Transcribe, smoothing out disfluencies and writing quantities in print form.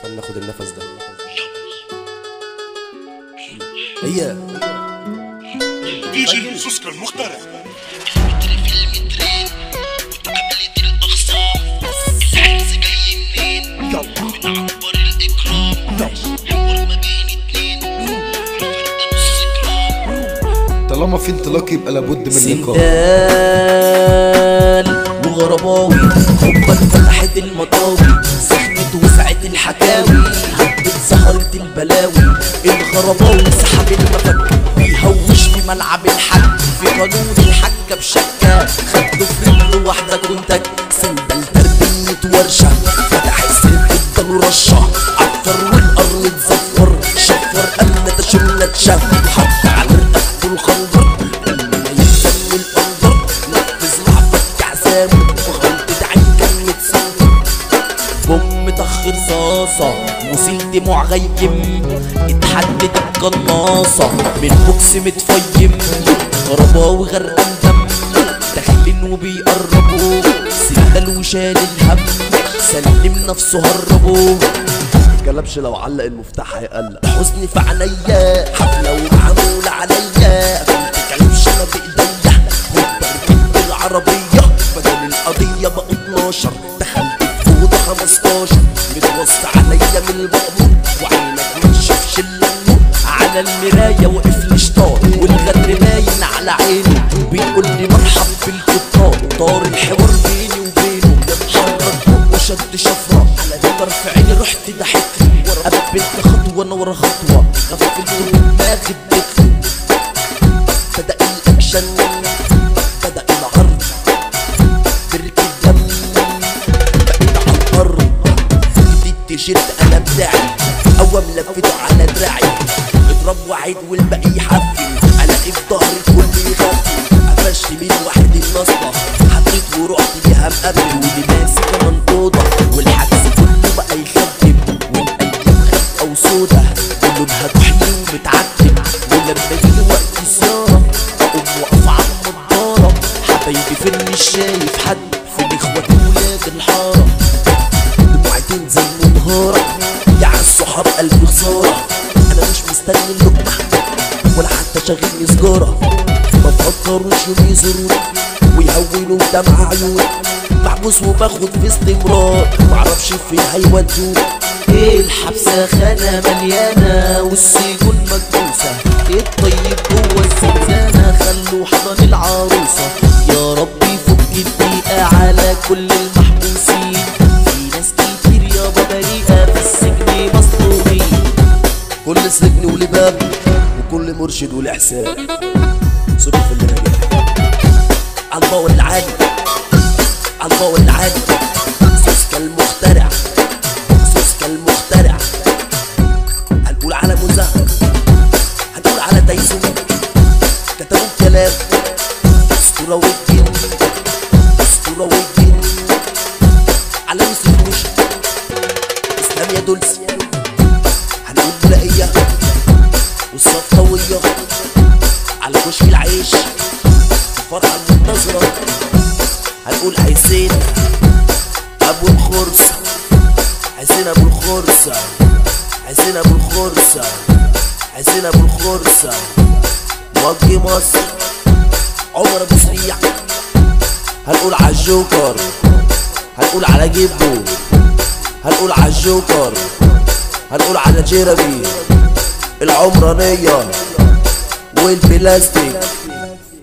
استنى اخد النفس ده. هي دي جي سوسكا المخترع. المتر في المترين وتقابلت الأخصام، الحرص جاي منين؟ بنعبر الإكرام، حوار ما بين اتنين والفردة نص جرام. طالما في انطلاق يبقى لابد من لقاء. سندال وغرباوي حبك فتحت المطاوي، زحمت وسعت الحكاوي، هبت سهرت البلاوي. الغرباوي سحب المفك بيهوش في ملعب الحك، في قانون الحكة بشكة خدته في رجل واحدة كنتك. سندال تربية ورشة فتح السلك اداله رشة، عفر والأرض اتزفر شفر قلنا تشمنا تشف، حط على رقبته الخنجر لما يحزن الأنظر، نفذ لعبك عزامه وغلطة عين كان متسنطر. بوم طخ رصاصة مسيل دموع غيم، اتحدد القناصة من بوكس متفيم. غرباوي غرقان دم داخلين وبيقربوا، سندال وشال الهم سلم نفسه هربوا. مكلبش لو علق المفتاح هيقلق. حزني في عينيا حفلة ومعمولة عليا، متكلمش انا بايديا بركبت العربية بدل القضية بقوا 12. دخلت في أوضة 15 متوصى عليا من المأمور، وعينك ما تشوفش الا النور. على المراية وقف لي شطار والغدر باين على عينه، بيقول لي مرحب بالكتار. طار الحوار بيني وبينه، حرك بقه وشد شفرة على ذكر في عيني. رحت ضحكت قبلت خطوة انا ورا خطوة، غفلت ودماغي اديت. بدأ الأكشن بدأ العرض، بركة دم بقيت على الأرض. جديد التيشيرت أنا بتاعي أول لفته على دراعي، اضرب وعيد والباقي يحفل، ألاقي في ظهري كل يغفل. قفشت من واحد النصبة حطيت ورحت بيها مقبل، واللي ماسك منطوطة والحجز كله بقى يخدم. أو سودا قلوبها تحلي ومتعتم، ولما يجي وقت الزيارة أقوم واقف على النضارة. حبايبي فين مش شايف حد في الإخوة ولاد الحارة، دموعتين زي منهارة يا عالصحاب قلبي خسارة. أنا مش مستني اللقمة ولا حتى شاغلني سجارة، ما تفكروش يوم يزوروني ويهونوا بدمع عيوني. محبوس وباخد في استمرار معرفش فين هيودوني. ايه الحبسة خانة مليانة والسجون مكبوسة، ايه الطيب جوه الزنزانة خلوا حضن العروسة. يا ربي فك الضيقة على كل المحبوسين، في ناس كتير يابا بريئة في السجن مظلومين. كل سجن وليه باب وكل مرشد وله حساب. صدق في اللي نجاح عالباور العالي عالباور العالي. سوسكا المخترع سوسكا المخترع. هنقول على مزاح هنقول على تايسون، كتبوا الكلام اسطورة والجن اسطورة والجن. على يوسف الموشي اسلام يا دولسي، هنقول بلائية والصفطاوية على كشك العيش الفرحة المنتظرة. هنقول حسين ابو الخرصة، حسين ابو الخرصة، حسين ابو الخرصة، حسين ابو الخرصة. موجه مصر عمر ابو سريع. هنقول على الجوكر هنقول على جيبو، هنقول على الجوكر هنقول على جيربي العمرانية والبلاستيك